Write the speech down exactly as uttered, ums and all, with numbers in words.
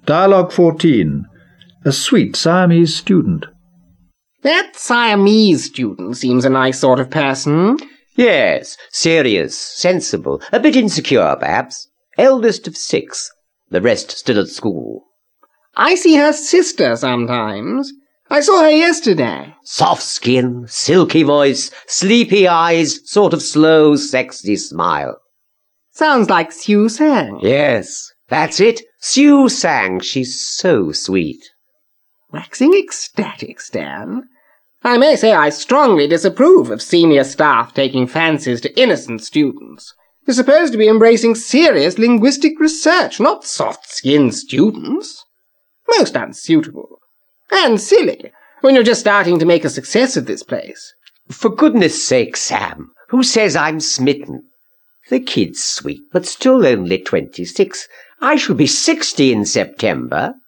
Dialogue fourteen. A sweet Siamese student. That Siamese student seems a nice sort of person. Yes, serious, sensible, a bit insecure, perhaps. Eldest of six, the rest still at school. I see her sister sometimes. I saw her yesterday. Soft skin, silky voice, sleepy eyes, sort of slow, sexy smile. Sounds like Sue Sang. Yes, that's it. Sue Sang. She's so sweet. Waxing ecstatic, Stan. I may say I strongly disapprove of senior staff taking fancies to innocent students. You're supposed to be embracing serious linguistic research, not soft-skinned students. Most unsuitable. And silly, when you're just starting to make a success of this place. For goodness sake, Sam, who says I'm smitten? The kid's sweet, but still only twenty-six. I shall be sixty in September.